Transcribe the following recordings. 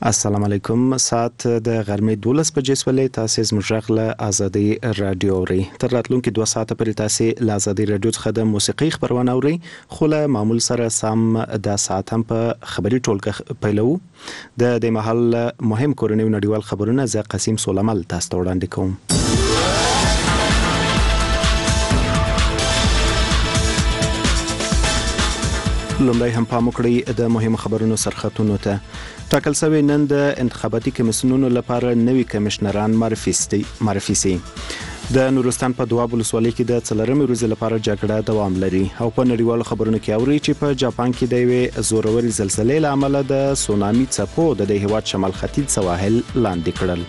السلام علیکم. ساعت د غرمې 12 بجې سولې. تاسو زموږ غږ له ازادي رادیو اورئ. تر راتلونکي 2 ساعته پورې تاسو له ازادي رادیو څخه د موسیقي خبرونه اورئ، خو له معمول سره سم د ساعت هم په خبري ټولګه پیلو. د محل مهم کورنۍ نړیوال خبرونه زه قاسم سولمل تاسو ته وړاندې کوم. لومړی هم پام وکړئ د مهمو خبرونو سرخطونو ته. ټاکل شوی نن د انتخاباتي کمیسیونونو لپاره نوي کمشنران معرفي سي. د نورستان په دواب ولسوالۍ کې د څلورمې ورځې لپاره جګړه دوام لري او په نړیوالو خبرونو کې اوري چې په جاپان کې د یوې زوروري زلزلې له امله د سونامي څپو د هیواد شمال ختیځ سواحل لاندې کړل.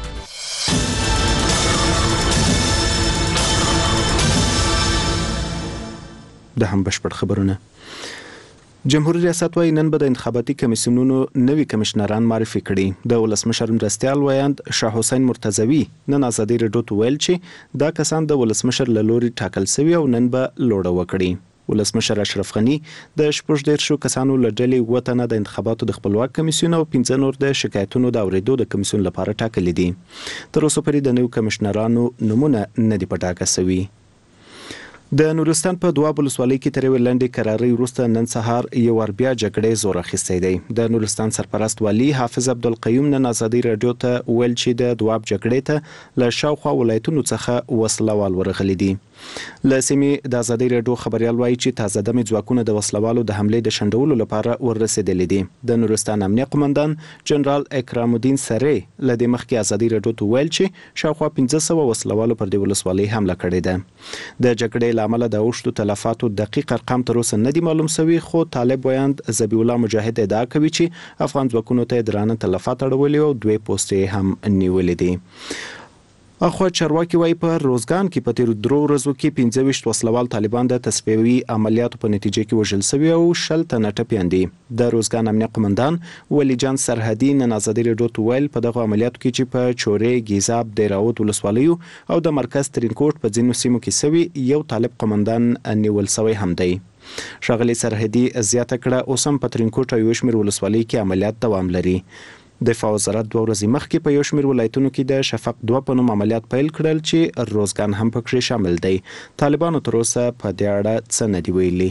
د هم بشپړ خبرونه. جمهوریت ریاست وايي نن به د انتخاباتي کمیسیونونو نوي کمشنران معرفي کړي. د ولسمشر مرستیال ویاند شاه حسین مرتضوی نن ازادي رادیو ته ویل چې دا کسان د ولسمشر له لوري ټاکل شوي او نن به لوړه وکړي. ولسمشر اشرف غنی د 14 کسانو له ډلې وطن د انتخاباتو د خپلواک کمیسیون او 15 نور د شکایتونو د اوریدو د کمیسیون لپاره ټاکلي دي. تر اوسه پورې د نوو کمشنرانو نمونه نه دي پټاکه شوي. د نورستان په دواب ولسوالۍ کې تر یوې لنډې کرارۍ وروسته نن سهار یو ور بیا جګړې زور اخیستی دی. د نورستان سرپرست والي حافظ عبدالقیوم نن ازادي رادیو ته ویل چې د دواب جګړې ته له شاوخوا ولایتونو څخه وسلوال ورغلي دي. له سیمې د ازادي رادیو خبريال وایي چې تازه دمې ځواکونه د وسلوالو د حملې د شنډولو لپاره ورسېدلي دي. د نورستان امنیه قومندان جنرال اکرام الدین سری له دې مخکې ازادي رادیو ته ویل چې شاوخوا 1500 وسلوالو پر د ولسوالۍ حمله کړې ده. د جګړې له امله د اوښتو تلفاتو دقیق ارقام تر اوسه نه دي معلوم شوي، خو طالب ویاند ذبیح الله مجاهد ادعا کوي چې افغان ځواکونو ته درانه تلفات اړولي او 2 پوستې هم نیولې دي. اخو چارواکي وايي په روزګان کې په تیر 3 ورځو کې 25 وسلوال طالبان د تصفیوي عملیاتو په نتیجه کې وژل شوي او 10 تنه ټپیان دي. د روزګان امنیه قومندان ولی جان سرحدي نن ازادي رادیو ته ویل په دغه عملیاتو کې چې په چورې، ګیزاب، دیراوت ولسوالیو او د مرکز ترینکوټ په ځینو سیمو کې سوي یو طالب قومندان نیول شوی هم دی. ښاغلي سرحدي زیاته کړه اوس هم په ترینکوټ او یو شمېر ولسوالۍ کې عملیات دوام لري. دفاع وزارت 2 ورځې مخکې په یو شمېر ولایتونو کې د شفق 2 په نوم عملیات پیل کړل چې روزګان هم پکې شامل دی. طالبانو تر اوسه په دې اړه څه نه دي ویلي.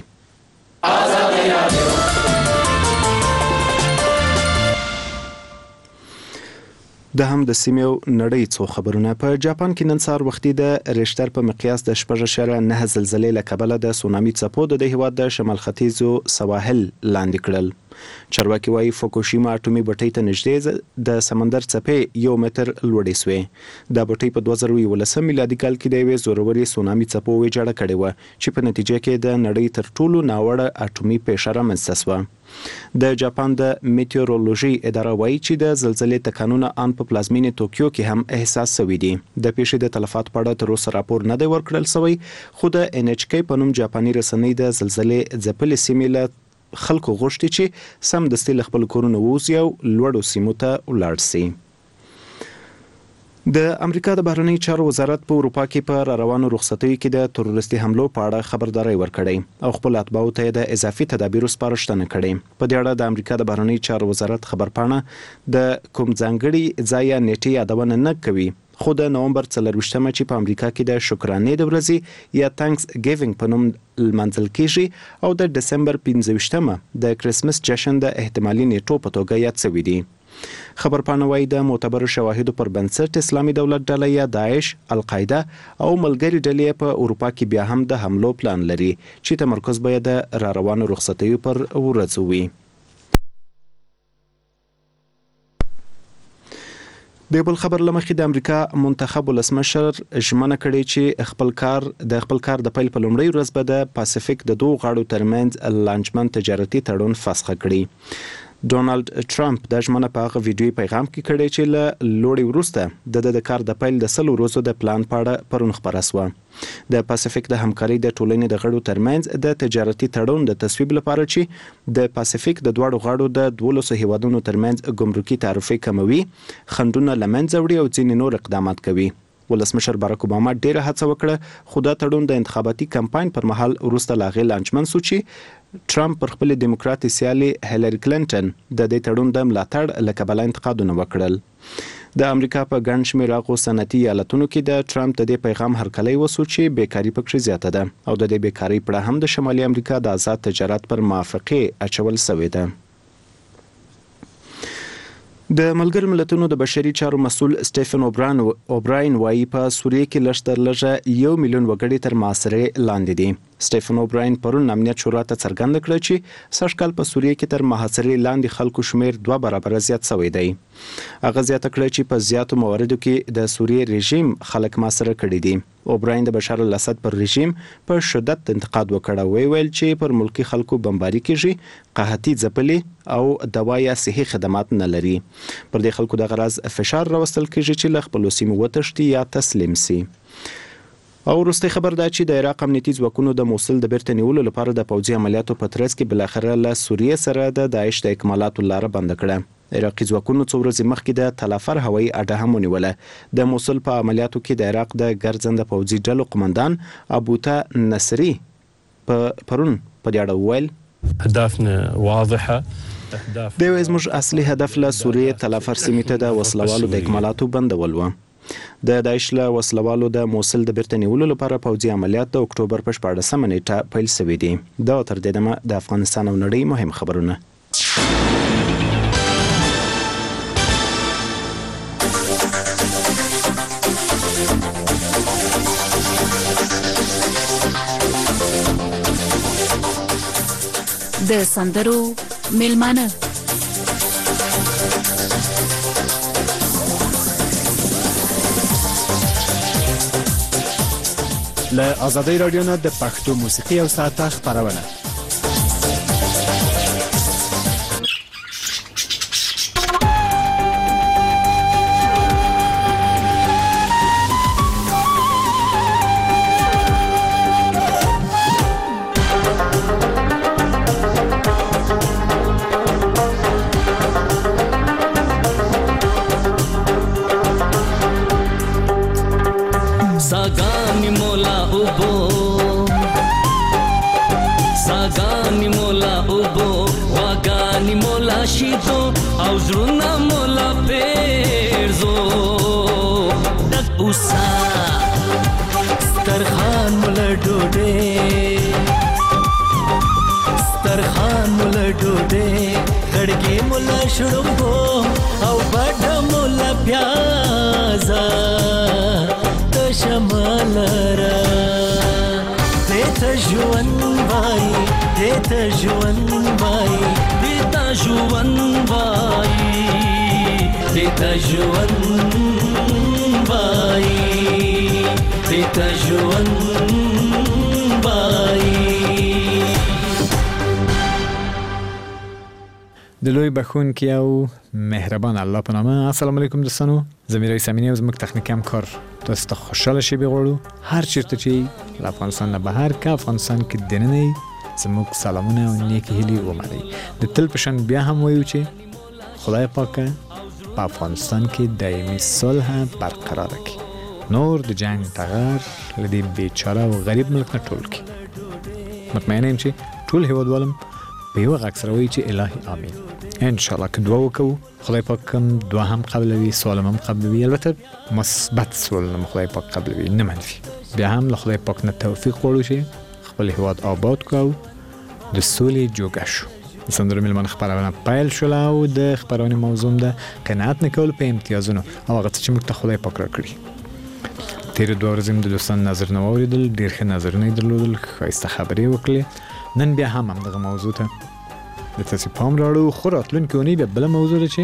د هم د سیمې نړۍ څو خبرونه. په جاپان کې نن سهار وختي د ریشتر په مقیاس د 6.9 زلزلې له کبله د سونامي څپو د هیواد د شمال ختیځو سواحل لاندې کړل. چارواکي وايي فوکوشیما اټومي بټۍ ته نږدې د سمندر څپې 1 متر لوړې سوې. دا بټۍ په 2011 میلادي کال کې د یوې زوروري سونامي څپو ویجاړه کړې وه چې په نتیجه کې د نړۍ تر ټولو ناوړه اټومي پیښه رامنځته شوه. د جاپان د میټیورولوژي اداره وايي چې د زلزلې تکانونه ان په پلازمینې توکیو کې هم احساس شوي دي. د پیښې د تلفات په اړه تر اوسه راپور نه دی ورکړل شوی، خو د NHK په نوم جاپاني رسنۍ د زلزلې ځپلې سیمې له خلکو غوښتي چې سم دستي له خپل کورونو ووځي او لوړو سیمو ته ولاړ شي. د امریکا د بهرنی چارو وزارت په اروپا کې په روانو رخصتیو کې د تروریستي حملو په اړه خبرداري ورکړې او خپل اتباعو ته د اضافي تدابیرو سپارښتنه کړې. په دې اړه د امریکا د بهرنی چارو وزارت خبرپاڼه د کوم ځانګړي ځای یا نیټې یادونه نه کوي، خو د نومبر 24مه چې په امریکا کې د شکرانې د ورځې یا تانکس ګیوینګ په نوم لمانځل کیږي او د دسمبر 15مه د کرسمس جشن د احتمالي نیټو په توګه یاد شوی دی. خبرپاڼه وايي د معتبرو شواهدو پر بنسټ اسلامي دولت ډله یا داعش، القاعده او ملګري ډلې په اروپا کې بیا هم د حملو پلان لري چې تمرکز به د روانو رخصتیو پر ورځو وي. د بل خبر لمخې د امریکا منتخب ولسمشر ژمنه کړې چې خپل کار د پیل په لومړۍ ورځ به د پاسفیک د 2 غاړو ترمنځ لانجمن تجارتي تړون فسخ کړي. ډونالد ټرمپ د ژمنه په هغه ویډیوي پیغام کې کړی چې له لوړې وروسته د کار د پیل د 100 ورځو د پلان په اړه پرون خبره شوه. د پاسفیک د همکارۍ د ټولنې د غړو ترمنځ د تجارتي تړون د تصویب لپاره چې د پاسفیک د دواړو غاړو د 12 هیوادونو ترمنځ ګمرکي تعرفې کموي، خنډونه له منځه وړي او ځینې نور اقدامات کوي. ولسمشر باراک اوباما ډیره هڅه وکړه خو دا تړون د انتخاباتي کمپاین پر مهال وروسته لاغې لانجمن شو چې ټرمپ پر خپل دیموکراتي سیالي هیلری کلینټن د دې تړون د ملاتړ له کبله انتقادونه وکړل. د امریکا په ګڼ شمېر هغو صنعتي ایالتونو کې د ټرمپ د دې پیغام هرکلی وسو چې بیکاري پکې زیاته ده او د دې بیکاري پړه هم د شمالي امریکا د آزاد تجارت پر موافقه اچول شوې ده. د ملګرو ملتونو د بشري چارو مسؤل سټیفن اوبراین وايي په سوریه کې لږ تر لږه 1 میلیون وګړي تر محاصرې لاندې دي. سټیفن اوبراین پرون امنیت شورا ته څرګنده کړه چې سږکال په سوریه کې تر محاصرې لاندې خلکو شمیر 2 برابر زیات شوی دی. هغه زیاته کړه چې په زیاتو مواردو کې د سوریه رژیم خلک محاصره کړي دي. اوبراین د بشار الاسد پر رژیم په شدت انتقاد وکړ او ویل چې پر ملکی خلکو بمباري کیږي، قحطي ځپلي او دوا یا صحي خدمات نه لري. پر دې خلکو د غرض فشار راوستل کیږي چې له خپل سیمو وتښتي یا تسلیم سي. او وروستي خبر دا چې د عراق امنیتي ځواکونو د موصل د بیرته نیولو لپاره د پوځي عملیاتو په ترڅ کې بلاخره له سوریه سره د داعش د اکمالاتو لاره بند کړه. عراقي ځواکونو څو ورځې مخکې د تلافر هوایي اډه هم ونیوله. د موصل په عملیاتو کې د عراق د ګرځنده پوځي ډلو قومندان ابوتا نصري پرون په دې اړه وویل اهدافنا واضحه. د زموږ اصلي هدف له سوریه تلافر سیمې ته د وسلوالو د اکمالاتو بندول و. د داعش له وسلوالو د موصل د بیرته نیولو لپاره پوځي عملیات د اکتوبر په 14 نیټه پیل شوي دي. دا تر دې دمه د افغانستان او نړۍ مهم خبرونه. د سندرو میلمانه له آزادۍ رادیو نه د پښتو موسیقي او ساعته خبرونه. د لوی بخونکی او مهربان الله په نامه. السلام علیکم دوستانو، زمیر رئیس امینی او زموږ تخنیکي همکار تاسو ته خوشاله شي بغواړو هر چیرته چې له افغانستان نه بهر که افغانستان کې دننه زموږ سلامونه او نیکی هیلې ومنئ. د تل په شان بیا هم وایو چې خدای پاک په افغانستان کې دایمي صلح برقرار کړي، نور د جنگ ټغر لدی بیچاره او غریب ملک نه ټول کړي. مطمئن یم چې ټول هیوادوالم په یو غږ سره وایي چې الهي آمین. ان شاء الله که دعا وکړو خدای پاک هم دعا هم قبلوي، سوال هم قبلوي، البته مثبت سوال هم خدای پاک قبلوي نه منفي. بیا هم له خدای پاک نه توفیق غواړو چې خپل هیواد آباد کړو، د سولې جوګه شو. د سندرو میلمانه خبرونه پیل شوله او د خبرونې موضوع د قناعت نه کول په امتیازونو او هغه چې موږ ته خدای پاک راکړي. تیر 2 ورځې د دوستان نظرونه واوریدل، ډېر ښه نظرونه یې درلودل، ښایسته خبرې وکړې. نن بیا هم همدغه موضوع ته د تاسو پام راوړو، خو راتلونکې اونۍ بیا بله موضوع ده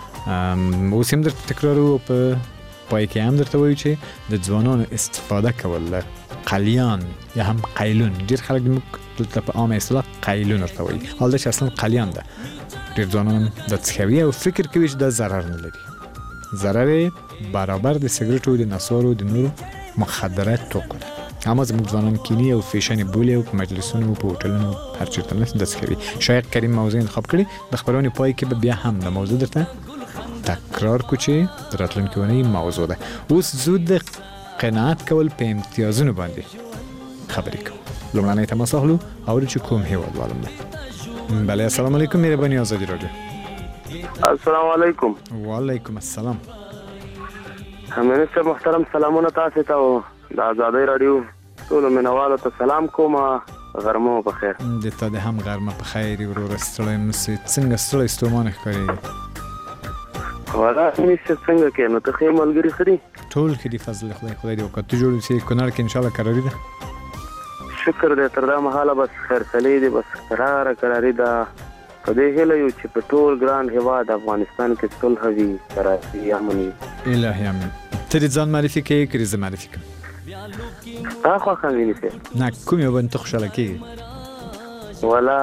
چې اوس هم درته تکرارو، په پای کې هم درته وایو چې د ځوانانو استفاده کول له قلیان یا هم قیلون. ډېر خلک موږ دلته په عامه اصطلاح قیلون ورته وایي، حال دا چې اصلا قلیان ده. ډېر ځوانان هم دا څښوي او فکر کوي چې دا ضرر نه لري. ضرر یې برابر د سګرټو، د نسوارو، د نورو مخدرات توکو ده. اما زموږ ځوانان کینی او فیشن بولي او په مجلسونو، په هوټلونو، هر چیرته نه داسې کوي. شایق کریم موضوع انتخاب کړي. د خبرونې پای کې به بیا هم د موضوع درته تکرار کو چې د راتلونکي اونۍ موضوع ده. اوس زود د قناعت کول په امتیازونو باندې خبرې کوو. لومړنی تماس اخلو او چې کوم هیوادوالم ده. بله السلام علیکم مهرباني آزادي رادیو. السلام علیکم. وعلیکم السلام. منسټر محترم سلامونه تاسو ته او د آزادۍ رادیو ټول مینوالو ته سلام کوم. غرمه په خیر. د تا د هم غرمه په خیر ورور ستړی مسی څنګه ستړی ستومانه ښکاري؟ ولا هیڅ څنګه کې نو ته خیر ملګری خري ټول کې دی فضل خدای دې وکړه. ته جوړ شي کونړ کې ان شاء الله قراری ده. شکر دې تر دا مهاله بس خیر سلی دی بس قراری ده. په دې هله یو چې په ټول ګران هیواد افغانستان کې صلح وي ترافي امني الهي امين. ته دې ځان معرفي کې کړې زه معرفي کوم. تاسو خامینه څه نه کوم یو بنت خوشاله کې ولا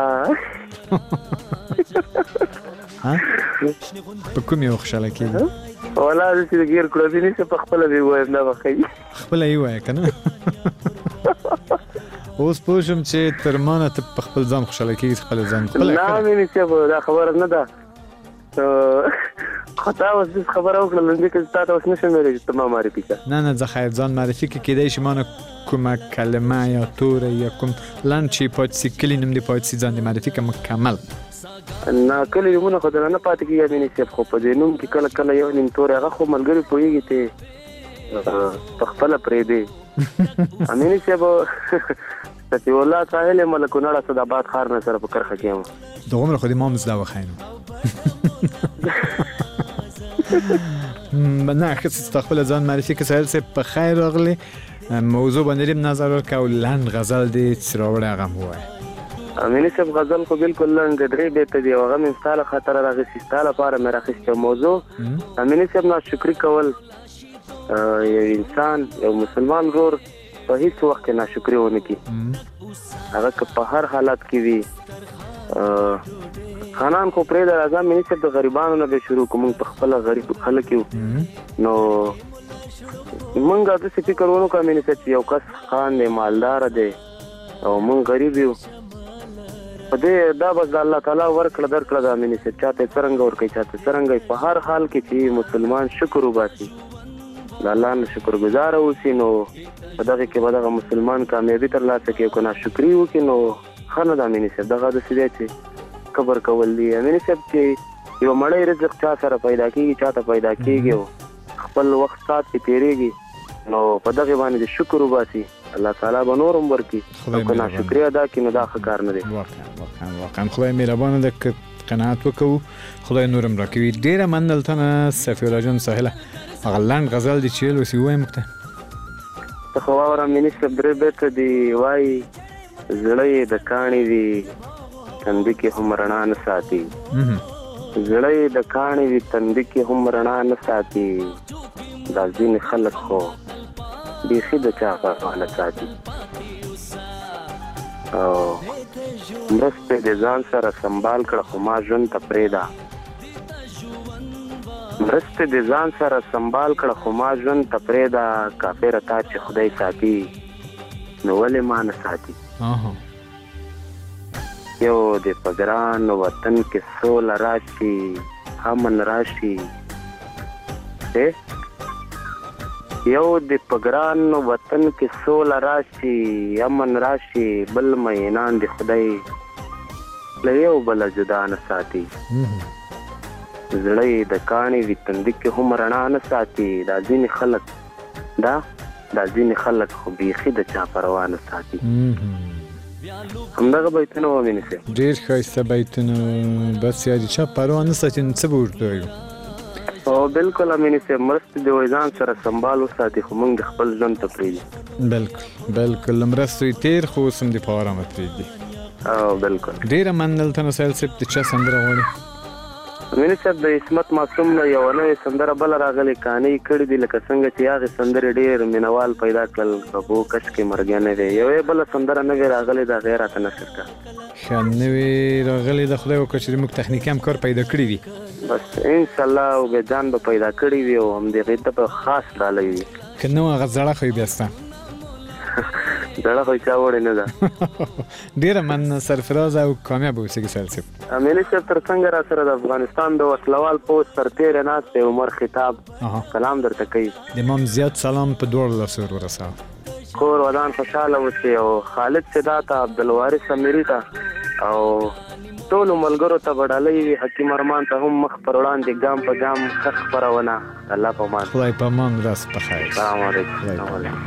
ها په کوم یو خوشاله کې ولا چې غیر کړو دي چې په خپل دی وای نه وخی خپل یې وای کنه. اوس پوښم چې ترمانه ته په خپل ځان خوشاله کې خپل ځان خپل نه مې چې دا خبره نه ده خطا اوس خبره وکړل چې تاسو اوس نشم ویلای چې تمام معرفي کا نه زه خیر ځان معرفي کې کېدای شي مانه کومه کلمه یا تور یا کوم لانچې پاتې کلی نوم دی پاتې ځان دی معرفي کا مکمل نه کلی یمونه خو نه پاتې کیږي مې چې خو په دې نوم کې کله یو نیم تور هغه خو ملګری پويږي ته خپل پرې دی امینه چې به ستې والله ساحل ملکونړه صدابات خار نه سره په کرخه کېم دومره خو دې ما مزدا وخاینو نه خص خپل ځان معرفي کې سهیل سه په خیر راغلی موضوع باندې نظر ورکاو لند غزل دې څراوړه غم وای امینه چې غزل خو بالکل لند درې به ته دی هغه من ستاله خطر راغی ستاله لپاره مې راخسته موضوع امینه چې ناشکری کول یو انسان یو مسلمان ورور په هیڅ وخت ناشکری ونه کی هغه په هر حالت کې وي خانان کو پرې د اعظم منیسټر د غریبانو نه به شروع کوم په خپل غریب خلک یو نو مونږه د فکر ورو کوم منیسټر یو کس خان دی مالدار دی او مونږ غریب یو په دې دا بس الله تعالی ورکړه درکړه د منیسټر چاته څنګه ورکړي چاته څنګه په هر حال کې چې مسلمان شکر وباسي د الله نه شکر گزار اوسي نو په دغه کې به دغه مسلمان کامیابی ترلاسه کوي کو ناشکری وکړي نو خنه د منیسټر دغه د سیده چې خبر کول دی امین صاحب چې یو مړی رزق چا سره پیدا کیږي چاته پیدا کیږي خپل وخت سات کې تیریږي نو په دغه باندې شکر وباسي الله تعالی به نورم ورکړي او کنه شکریا ادا کینو دا ښه کار نه دی واقعا خدای مهربان ده که قناعت وکړو خدای نورم راکوي. ډیره مننه صفی الله جان ساحله غلند غزل دی چیل وسی وایم ته خو اورم منیسټر درې بیت دی وای زړې د کاڼي دی تندې کې هم رڼا نه ساتي زړې د کاڼي دی تندې کې هم رڼا نه ساتي دا ځین خلک خو بیخي د چا په نه ساتي او مرسته د ځان سره سنبال کړه خو ما ژوند ته پرېدا مرسته د ځان سره سنبال کړه خو ما ژوند ته پرېدا کافر تا چې خدای ساتي نو ولې ما نه ساتي یو د پګران وطن کې سول راشي امن راشي یو د پګران وطن کې سول راشي امن راشي بل مینان د خدای له یو بل جدا نه ساتي زړې د کاڼي وي تندې کې هم رڼا نه ساتي دا ځینې خلک خو بیخي د چا پروا نه ساتي همدغه بیتونه ومینې سي ډېر ښایسته بیتونه بس یادي چا پروا نه ساتي نو څه به ورته وایو او بالکل امینې سي مرستې د ویزان سره سنبال وساتي خو موږ د خپل ژوند ته پرېږدي بالکل مرستې تیر خو اوس هم د په ارامه پرېږدي او بالکل ډېره مننه سهیل صاحب د چا سندره غواړي مینه صاحب د اسمت معصوم نه یو نوې سندره بل راغلي کانې کړي دي لکه څنګه چې هغه سندره ډېر مینوال پیدا کړل په کش کې مرګ نه دی یو بل سندره نه راغلي دا غیرت نشر کا خنوي راغلي د خدای وکړي چې موږ تخنیکی هم کار پیدا کړی وي بس ان شاء الله او به ځان به پیدا کړی وي او هم دې غیرت په خاص ډالې وي کنه هغه زړه خو بیا ستا دړه خو چا وړې نه ده. ډیره من سرفراز او کامیاب اوسئ سهیل صاحب. امینی صاحب تر څنګه را سره د افغانستان د وسلوال پوسټ سرتیر ناست عمر خطاب سلام درته کوي. د امام زیاد سلام په دوړ لاسو ورساو. کور ودان خوشاله اوسئ او خالد صدات عبدالوارث امیری ته او ټول ملګرو ته بډالۍ حکیم ارمان ته هم مخ پر وړاندې ګام په ګام ښه خپرونه. الله په امان. خدای په امان. راس په خیر. السلام علیکم.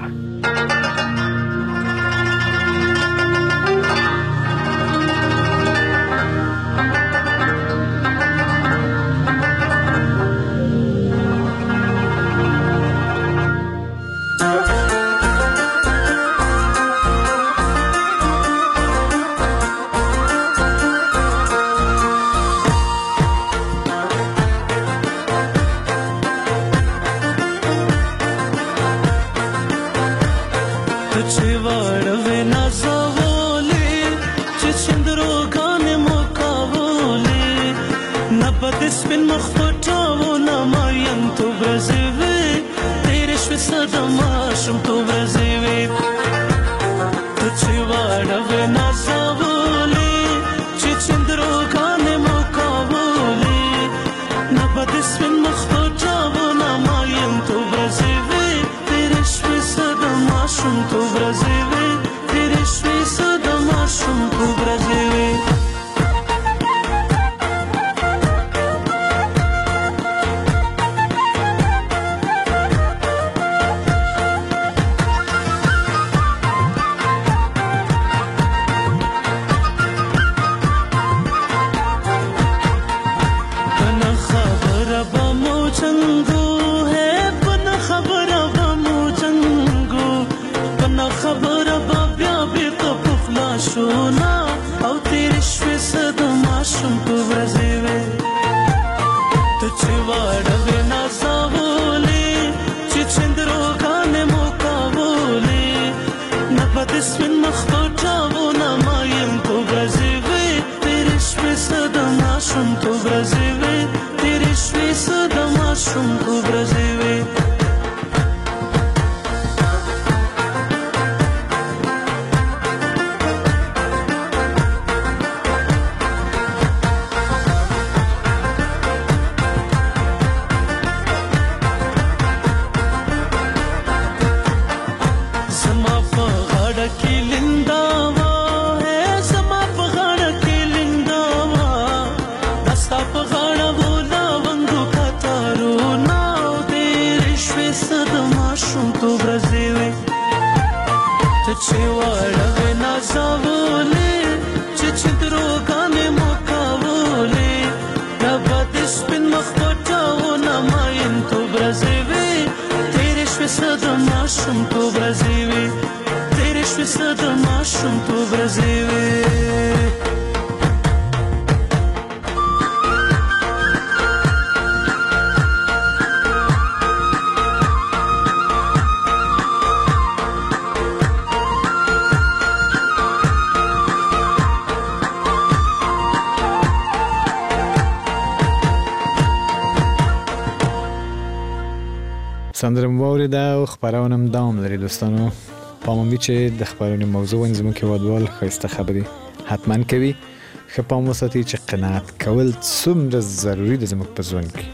سندره مو دا خبرونه هم دوام لري دوستانو. پام وی چې د خبرونې موضوع زموږ هیوادوال ښایسته خبرې حتما کوي. ښه پام وساتئ چې قناعت کول څومره ضروري ده زموږ په ژوند کې.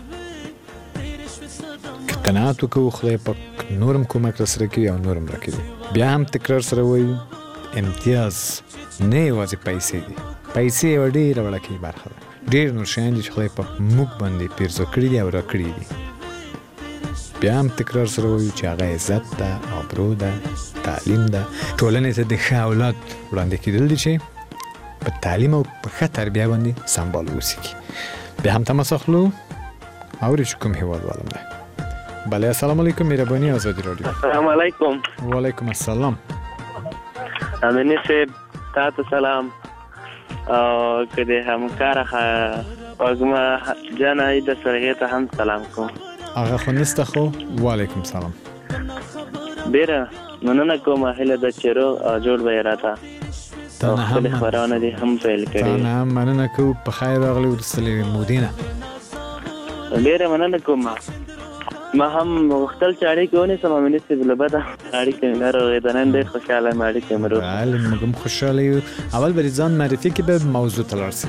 که قناعت وکړو خدای پاک نورم کومک راسره کوي او نورم راکوي. بیا هم تکرار سره وایو امتیاز نه یوازې پیسې دي. پیسې یوه ډېره وړکۍ برخه ده. ډېر نور شیان دي چې خدای پاک موږ باندې پیرزو کړي دي او راکړي دي. بیا هم تکرار سره وایو چې هغه عزت ده، آبرو ده، تعلیم ده. ټولنې ته د ښه اولاد وړاندې کېدل دي چې په تعلیم او په ښه تربیه باندې سمبال اوسېږي. بیا هم تماس اخلو اورې چې کوم هېوادوالم دی. بله السلام علیکم مهرباني ازادي راډیو. السلام علیکم. وعلیکم السلام. امینی صاحب تاسو سلام او که د همکار وګما جنای د سره ته هم سلام کوم. هغه خو نسته خو. وعلیکم سلام. ډیره مننه کوم هله د چیرو جوړ به راته ته نه هم خبرونه دي هم پیل کړي. ته نه هم مننه کوم په خیر راغلی ورسلې مودینه. ډیره مننه کوم. ما هم غوښتل چې اړیکې ونیسم امیني صاحب له بده اړیکې مې نه رغېده. نن ډېر خوشحاله یم اړیکې مې روغ. بله موږ هم خوشحاله یو. اول به ځان معرفي کې به موضوع ته لاړ شي.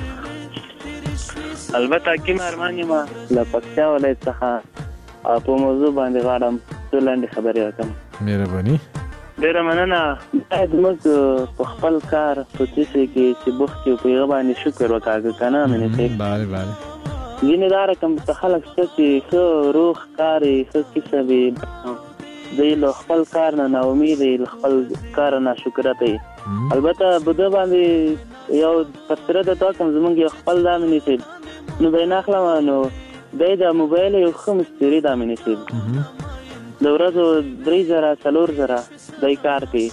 البته حکیم ارمان یم له پکتیا ولایت څخه او په موضوع باندې غواړم څو لنډې خبرې وکړم. مهرباني. ډېره مننه. باید موږ په خپل کار په څه شي کې چې بوخت یو په هغه باندې شکر وکړو که نه امیني صاحب؟ بله بله. ځینې دا رقم خلک شته چې ښه روغ کار یې ښه کسب یې دی له خپل کار نه ناامید یې له خپل کار ناشکرته یې. البته بده باندې یو تبصره درته وکړم زموږ یو خپل دا امیني صاحب نو به یې نه اخلم نو دی د موبایل یو ښه مستري د امیني صاحب د ورځو 3,000 4,000 دی کار کوي.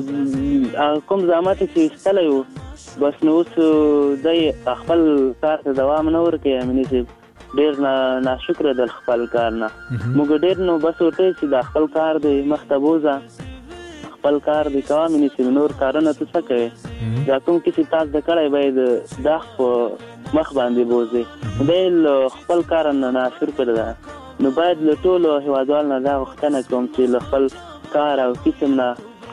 کوم زحمت چې ایستلی و بس نو اوس دی خپل کار ته دوام نه ورکوي امیني صاحب. ډېر ناشکره د خپل کار نه. موږ ډېر نو بس ورته چې د خپل کار دی مخته بوځه خپل کار دی کوه امیني صاحب. نور کارونه ته څه کوې دا کوم کسي تاسو د کړی باید دا په مخ باندې بوځي. دی له خپل کار نه ناشکره ده. نو باید له ټولو هیوادوالو نه دا غوښتنه کوم چې له خپل کار او کسب نه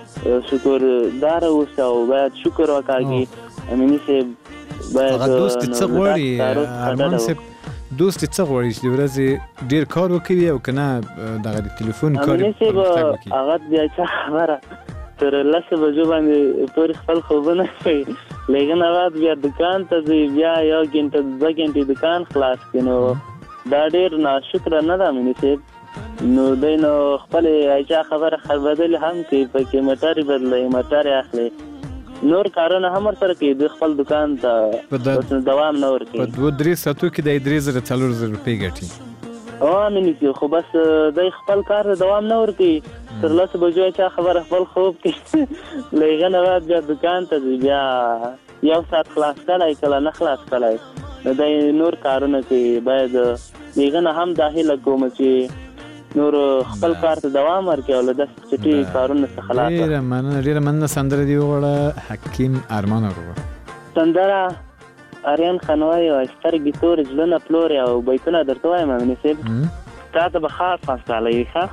شکرداره اوسه او باید شکر وکړي امیني صاحب. باید دوست څه غواړي ارمان صاحب؟ دوست څه غواړي چې د ورځې ډېر کار وکړي او که نه دغه د تلیفون کار امیني صاحب هغه بیا څه خبره تر 10 بجو باندې پورې خپل خوبونه کوي لیکن بعد بیا دکان ته ځي بیا 1 غنټه 2 غنټې دکان خلاص کړي. نو دا ډېر ناشکره نه ده امیني صاحب. نو دی نو خپل ایچا خبره بدل هم کوي پکې موټر بدلوي موټر اخلي نور کارونه هم ورسره کوي. د خپل دکان ته دوام نه ورکوي. په 2-3 ساعتو کې د 3,000-4,000 روپۍ ګټي. امیني صاحب خو بس دی خپل کار ته دوام نه ورکوي. تر 10 بجو ایچا خبره خپل خوب کوي له هغه نه بعد بیا دکان ته ځي بیا 1 ساعت خلاص کړی کله نه خلاص کړی. نو دی نور کارونه کوي. باید هغه نه هم داخله کوم چې نور خپل کار ته دوام ورکړي او له داسې چټي کارونو څخه خلاص شي. ډېره مننه. سندره دې وغواړه حکیم ارمان وروړه. سندره آریان خانوای او سترګې تورې زړونه پلورې او بیتونه درته وایم امیني صاحب. تا ته به خاص ډالۍ وي ښه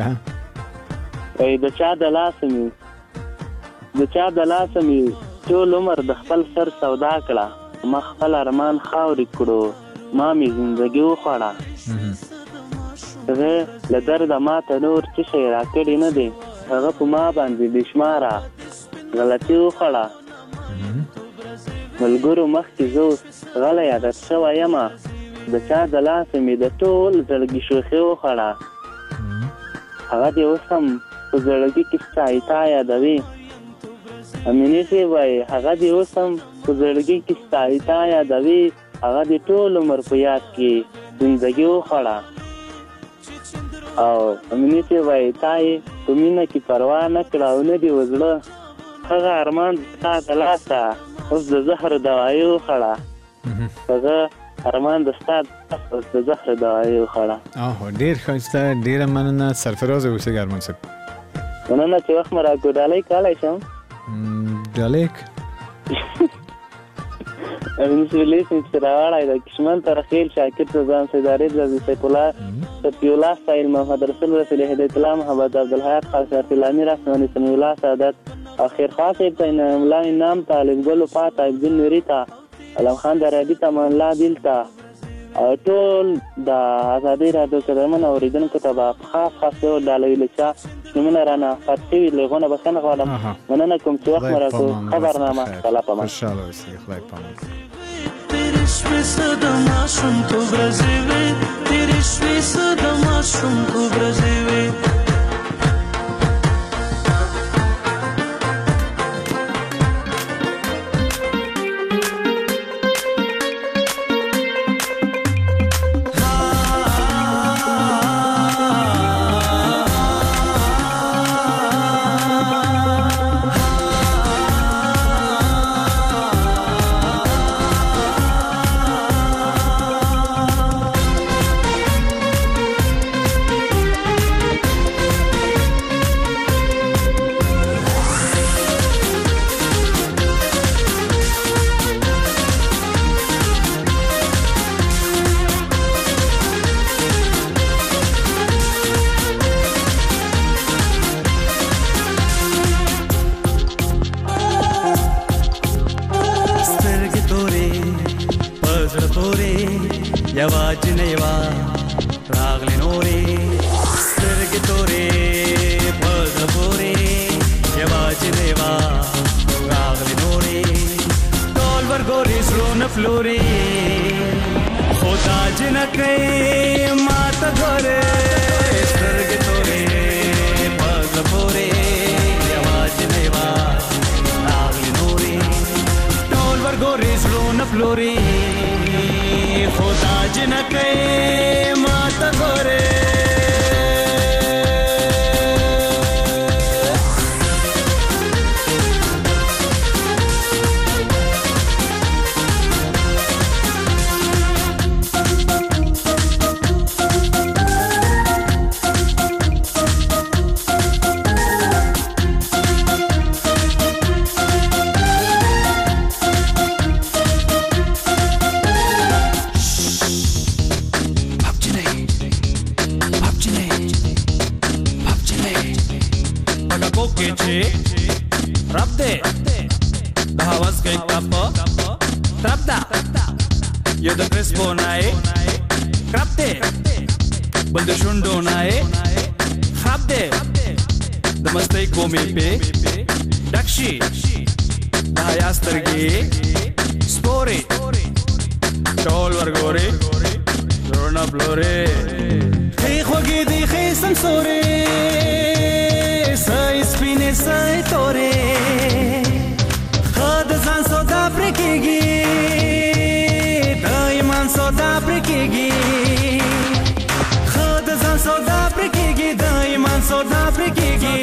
د چا د لاسه مې ټول عمر د خپل سر سودا کړه ما خپل ارمان خاورې کړو ما مې زندګي وخوړه له درده ما ته نور څه شی راکړی نه دی هغه په ما باندې بې شماره غلطي وخوړه ملګرو مخکې زه اوس غلی عادت شوی یمه د چا د لاسه مې د ټول زړګي شوخي وخوړه هغه دې اوس هم په زړګي کې ستا یادوي امیني صاحب وایي هغه دې اوس هم په زړګي کې ستا یادوي هغه دې ټول عمر په یاد کې زندګي وخوړه او امیني صاحب وایي تا یې په مینه کې پروا نه کړه او نه دې وزړه هغه ارمان ستا د لاسه اوس د زهر دوایي وخوړه هغه ارمان د ستا اوس د زهر دوایي وخوړه. ډېر ښایسته ډېره مننه سرفراز اوسئ ارمان صاحب. مننه چې وخت مې راکړو ډالۍ کولی شم ډالۍ امیني صاحب لیسم چې راوړی د کشمن ترخیل شاکر رضوان سیداري رضي سیف الله صفي الله سایل محمد رسول رسول هدایت الله محمد عبدالحیات خالص الامیر رحمانی سمی الله سعادت اخر خاص ابتین املا نام طالب ګل پات ابن نوریتا علم خان درابی تمام الله دلتا ټول د ازادي رادیو کډمن اوریدونکو ته خاص یو ډالۍ لچا شنمونه رانه فاتحي لغونه بخنه غواړم مننه کوم چې وخت راکو خبرنامه سلام پامه ان شاء الله خدای پامه تیرشوی صدما شم تو برزیوی تیرشوی صدما شم تو برزیوی یواز نیوا راغلی نورې سترګې تورې په زړه پورې یواز نیوا راغلی نورې ټول ورګورې زړونه فلورې خو دا جنکې ماته ګورې سترګې تورې په زړه پورې یواز نیوا راغلی نورې ټول ورګورې زړونه فلورې خدا جنکې ماته ګورې رب ده ده هواز که کپا رب ده یه ده کرسپو نای رب ده بل ده شندو نای خراب ده ده مستی کومی پی دکشی ده هیاسترگی سپوری ټول ورګوري زړونه بلوري خی خوږی دی خی سمسوري سای سپینې سای تورې خد ځان سودا پرکېږي د ایمان سودا پرکېږي خد ځان سودا پرکېږي د ایمان سودا پرکېږي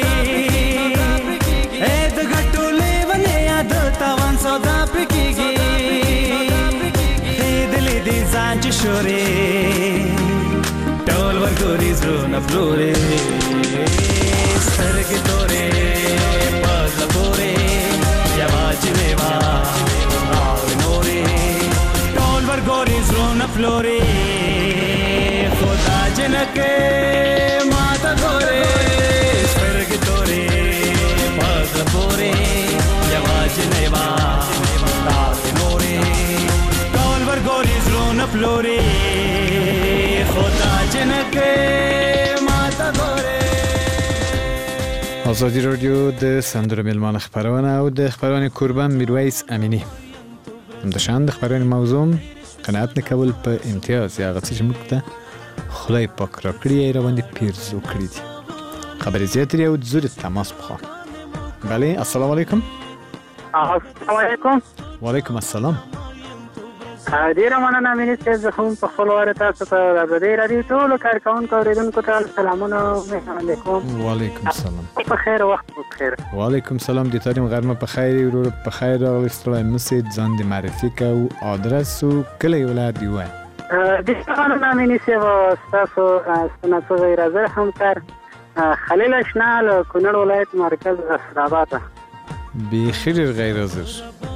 اې د ګټو لیونې یاد تاوان سودا پرکېږي اې دلې دې ځان چې شورې ټول ورګوري زړونه پلورې سترګې تورې په زړه پورې یواز نیوا راغلی نورې ټول ورګوري زړونه پلورې خدا جنکې ماته ګورې سترګې تورې په زړه پورې یواز نیوا راغلی نورې ټول ورګوري زړونه پلورې خدا جنکې ماته ګورې. آزادی رادیو د سندرو میلمانه خبرونه او د خبرونه قربان میرویس امینی همداشان د خبرونه موضوع قناعت نکول په امتیاز یا هغه څه چې موږ ته خدای پاک راکړي یې را باندې پیرزو کړي دي خبرې زیاترې او د زور تماس بخوا. بله السلام علیکم. السلام علیکم. وعلیکم السلام. ډیره مننه مینې چې زه هم په خپل واره تاسو ته د ازادۍ راډیو ټولو کارکوونکو اورېدونکو ته سلامونه علیکم. وعلیکم السلام. په خیر وخت په خیر. وعلیکم السلام. د تاریم غرمه په خیر ورور په خیر راغلی ستړی مسې ځان د معرفي کو ادرس او کلی ولایت دی وای. ډیره مننه مینې چې تاسو ستاسو غیر حاضر همکار خلیل اشنا له کونړ ولایت مرکز اسداباد بخیر غیر حاضر.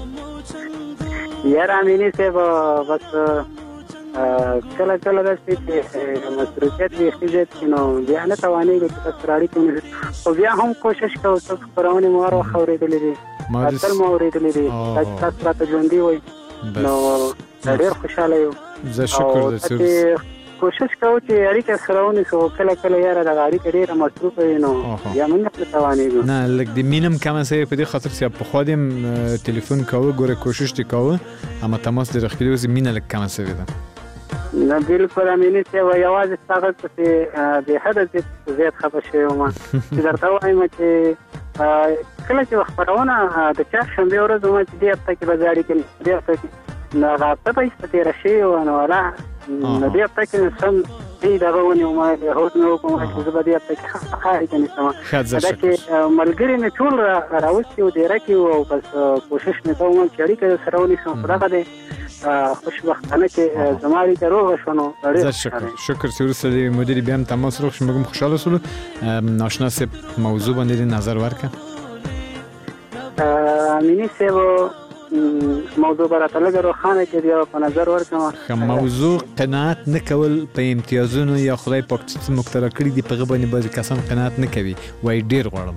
یاره مینې صاحب بس کله کله داسې چې مصروفیت بیخي زیات شي نو بیا نه توانېږو چې تاسو سره اړیکې ونیسو خو بیا هم کوشش کوو تاسو خپرونې مو هر وخت اورېدلې دي اتل مو اورېدلې دي تاسو راته ژوندي وئ نو ډېر خوشحاله یو. زه شکر درڅ کوشش کوو چې اړیکه سره ونیسو کله کله یاره دغه اړیکه ډېره مصروفه وي نو بیا موږ نه توانېږو. نه لږ د مینم کمه سوی په دې خاطر چې پخوا دې تلیفون کوو ګوره کوشش دې کوو اما تماس دې راخلي اوس مینه لږ کمه سوی ده. نه بالکل امینې چې یوازې هغه چې به حد زیات خفه شوی وم چې درته وایم چې کله چې خبرونه د چهارشنبې ورځ وم چې دې هفته کې به زه اړیکې دې هفته کې نو هغه هفته به ایسته تېره شوې وه نو ولا نو دې هفته کې سم دغه ونیوم هوډ مې وکړم چې زه به دې هفته کې ښه اړیکه نیسم دا چې ملګري مې ټول راوستي وو دیره کې وو او بس کوشش مې کوم چې اړیکه سره ونیسم خو دغه دی خوشبختانه چې زما اړیکه روغه شوه نو ډېر شکر چې وروسته د مدیر بیا هم تماس روغ شو موږ هم خوشحاله شولو. ناشنا صاحب موضوع باندې نظر ورکړه. امینې صاحب موضوع به راته لږه روښانه کړي بیا په نظر ورکړم. ښه موضوع قناعت نه کول په امتیازونو یا خدای پاک چې څه موږ ته راکړي دي په هغه باندې بعضې کسان قناعت نه کوي وایي ډېر غواړم.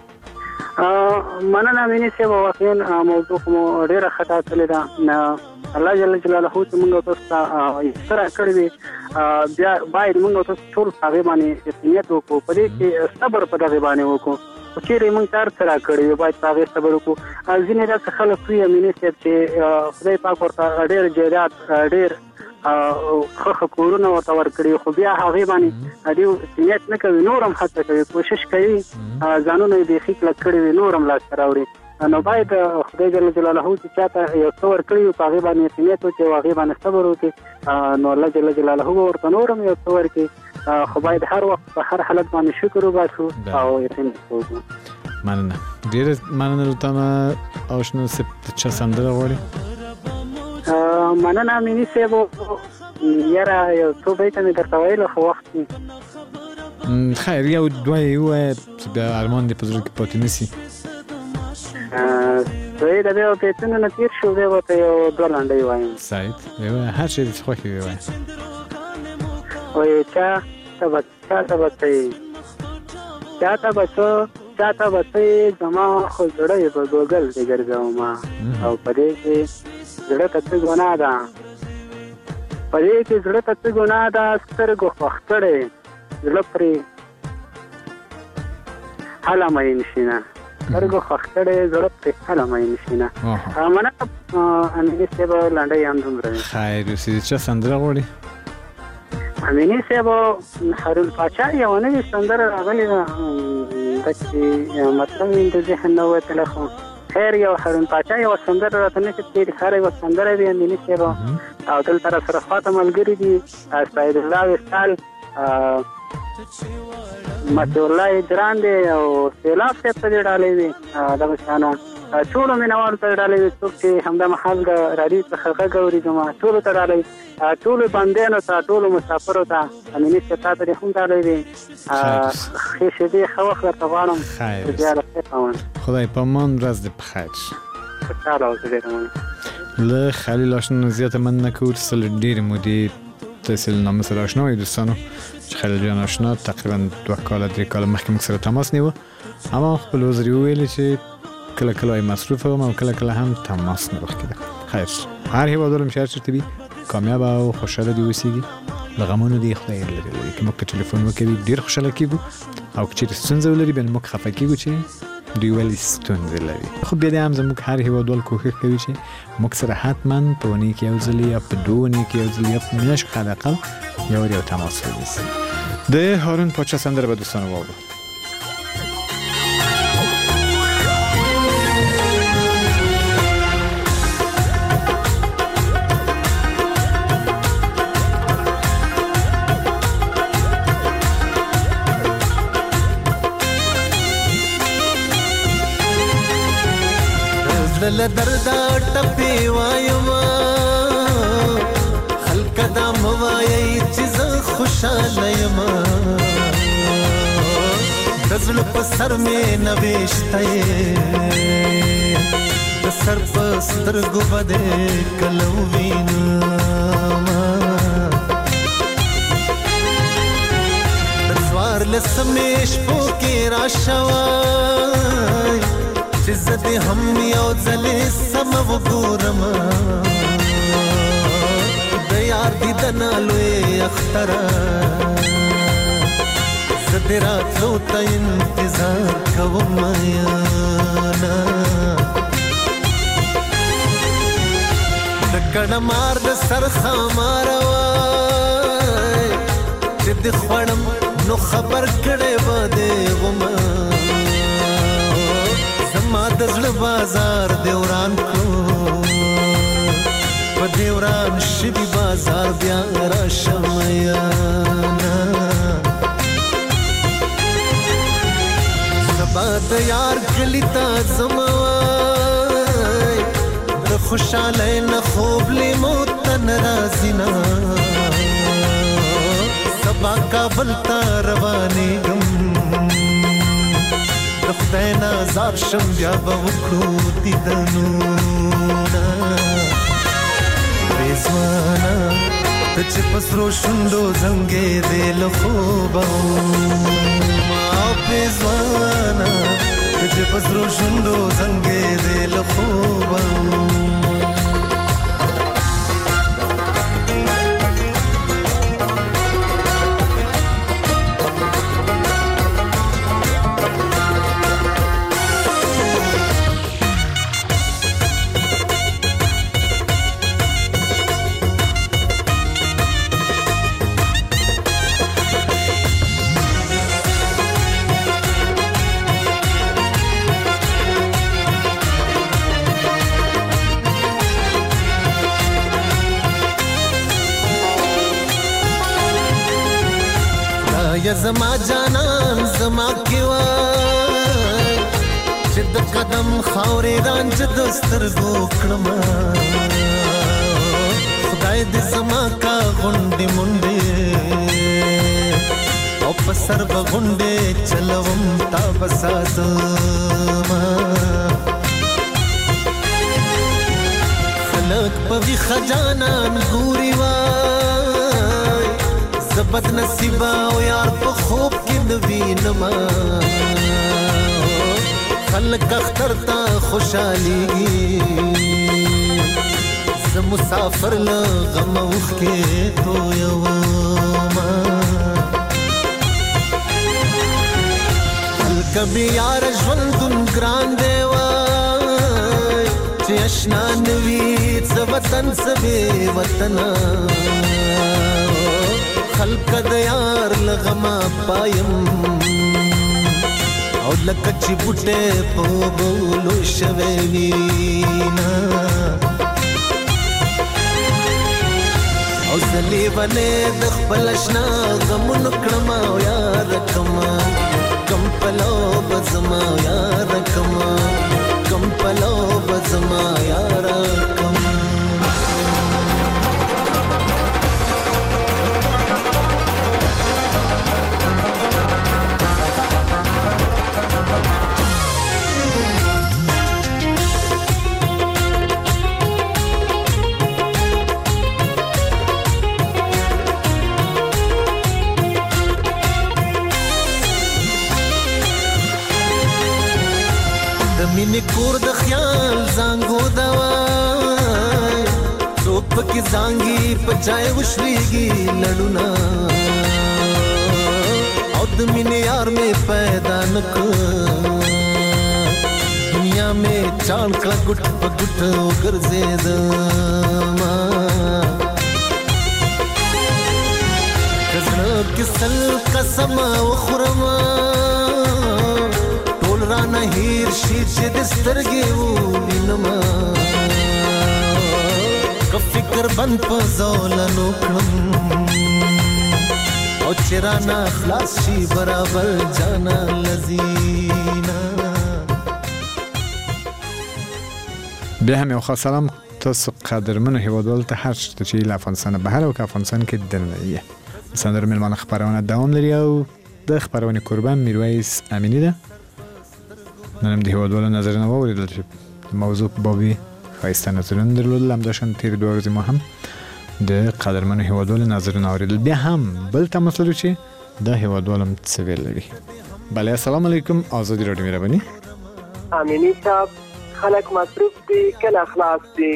مننه امینې صاحب واقعا موضوع مو ډېره ښه ټاکلې ده الله جل جلاله چې موږ تاسو سره کړی وي بیا باید موږ تاسو ټول هغه باندې اهمیت وکړو په دې کې صبر په دغه باندې وکړو چې موږ تر سره کړی وي باید هغه صبر وکړو ځینې د خلک وی امینه چې خدای پاک ورته ډېر جیرات ډېر خو کورونه ورته ورکړي خو بیا هغه باندې دې نیت نه کوي نورم هڅه کوي کوشش کوي ځانونه دې خېک لکړي نورم لا سراوري نو باید خدای جل جلاله چې چاته یو څور کړی په هغه باندې نیت وکړي او هغه باندې صبر وکړي نو الله جل جلاله ورته نورم یو څور کې خو باید هر وخت په هر حالت باندې شکر وباسو او یقین وکړو. مننه ډېر مننه لطفا او شنو سپ چا سندره غواړي مننه مینی سیبو یاره یو څو بیت مې درته ویل خو وخت خیر یو دوه یو چې د ارمان د پزړه کې پاتې نسی دوی د بیا پیټونو نه تیر شو بیا ته یو دوه لنډۍ وایم سایت یو هر شي چې خوښي وي وایم وای چا ته بچو زما خو زړه په ګوګل دی ګرځاو ما او پدې کې زړه ته ګناه ده پدې کې زړه ته ګناه ده سترګو خوښړې زړه پرې حالا مې نشینه سترګو خوښړې زړه پرې حالا مې نشینه مننه امینه سیبو لنډۍ هم دومره خیر اوسې چا سندره غواړي امینه سیبو هارون پاچا یو نوې سندره راغلې ده چې مطلب یې د ذهن نه وتله خو خیر یو هارون پاچا یو سندره راته نه چې خیر یو سندره دی امینه سیبو او دلته را سره خاطر ملګری دي سید الله وصال مته الله جران دی او سیلاب ته په ډالې وي دا شانو ټول مینوال ته ډالې وي چې همدا محل د رادیو څخه غوړي جما ټول ته ډالې ټول باندې ته ټول مسافر ته امینه ته ته هم ډالې وي خې دې خو وخت ته غواړم خدای پامان راز دې بخیر تعالی اوسه له خلیل آشنا زیات من نکور سال ډیر مودی تحصیل نامه سره آشنا وي دوستانو چې خلیل جان آشنا تقریبا 2 کال 3 کال مخکې موږ سره تماس نیو اما خپل وزري ویل چې کله کله مصروف او کله کله هم تماس نه وکړي خیر هر هیوادولم شهر چرته وي کامیاب او خوشاله دی اوسېږي لغمونو دی خدای لري چې موږ ټلیفون وکړي ډیر خوشاله کیږو او چې ستونزه ولري بل موږ خفه کیږو چې دوی ولې ستونزه لري خو بیا هم زموږ هر هیوادول کوښښ کوي چې موږ سره حتما په ونی کې یو ځل یا په دوه ونی کې یو ځل یا په میاشت کې حداقل یو تماس ونیسي د هارون پاچا سندره به دوستانو واورو زل درد ټپي وایم خلک دا موایي چې خوشاله یم دزل په سر مې نوښتې د سر په سترګو باندې کلو وینم د څوار لسمې شپو کې راشوای چې زه هم یو ځلې سم وګورم د یار دیدن لوی اختره زه دې راتلو ته انتظار کوم یانا د کڼه مار د سر خامار وای چې دې خوړم نو خبر کړې و دې وم ما د زړه بازار دیوران کو په دیوران شبي بازار بیا را شمایانا سبا د یار کلی تا زموای د خوشاله نه خوب لیمو تن رازینا سبا کابل تا رواني ګم خدای نازار شم بیا به وکړو دیدنونه رضوانا ته چې په سرو شونډو زنګې دې له خوبه ما رضوانا ته چې په سرو شونډو زنګې دې له خوبه یا زما جانان زما کې وای چې د قدم خاورې رانج د سترګو کړم خدای دې زما کا غونډې منډې او په سر بغونډې چلوم تا بساتما خلق په وی خجانان ګوري وای زبد نصیبا او یار په خوب کې نوینما خلق اختر تا خوشالي ز مسافر ل غم وخ کې تو یو ما کبھی یار ژوندون ګران دی وای چې آشنا نوي څه وطن څه بې وطنه خلق د یار لغما پایم او لکه چې بوټه په بولو شوي وینا او زلی ونه د خپل آشنا غمون کړم او یار کما کم پلو بزما یار کما کم پلو بزما یار کما مینې کور د خیال زانګو دوای څوک پکې زانګي په چای وشويږي لړونه او د مینې یار مې پیدا نکړ دنیا مې چاڼ کړه ګټ په ګټ وګرځېدم کزړه کې سل قسم وخورم رانا هیر شي چې د سترګې وینما که فکر بند په زولنو کړم او چې رانا خلاص شي برابر جانا لذینا بیا هم یو خاص سلام تاسو قدرمنو هیوادوالو ته هر څه چې له افغانستان بهر او افغانستان کې دننه یې سندر ملمانه خبرونه دوام لري او د خبرونه قربان میرویس امینی ده نن هم د هیوادوالو نظرونه واوریدل چې موضوع په بابي ښایسته نظرونه درلودل همداشان تېرې دوه ورځې ما هم د قدرمنو هیوادوالو نظرونه واوریدل بیا هم بل تماس لرو چې دا هیوادوال هم څه ویل لري بله السلام علیکم آزادي راډیو مهرباني امینی صاحب خلک مصروف دي کله خلاص دي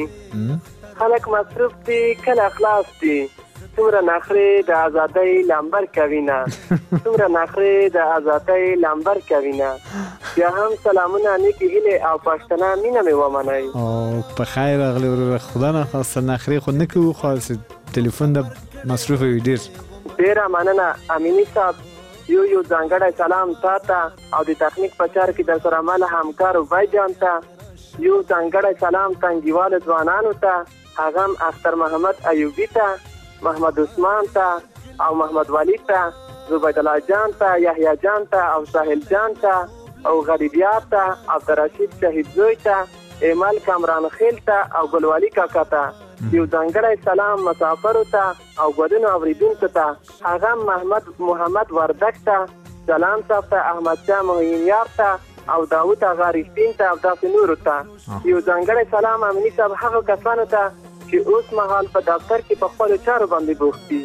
خلک مصروف دي کله خلاص دي څومره نخرې د ازادۍ لمبر کوینه څومره نخرې د ازادۍ لمبر کوینه بیا هم سلامونه نیکی هیله او پښتنه مینه مې ومنئ او په خیر راغلی وروره خدا نخواسته نخرې خو نه کوو خو تلیفون د مصروف وي ډېره مننه امینی صاحب یو ځانګړی سلام تا ته او د تخنیک په چار کې در سره مل همکار وای جان ته یو ځانګړی سلام تنګیوالو ځوانانو ته هغه اختر محمد ایوبی ته محمد عثمان ته او محمد ولی ته زبید الله جان ته یحیی جان ته او ساحل جان ته او غریبیات ته عبدالرشید شهید زوی ته ایمال کامران خیل ته او ګلوالی کاکا ته یو ځانګړی سلام مسافرو ته او ګودونو اوریدونکو ته هغه محمد وردک ته سلام صاحب ته احمد شاه محین یار ته او داوود اغا رښتین ته او داسې نورو ته یو ځانګړی سلام امینی صاحب هغه کسانو ته چې اوس مهال په دفتر کې په خپلو چارو باندې بوخت دي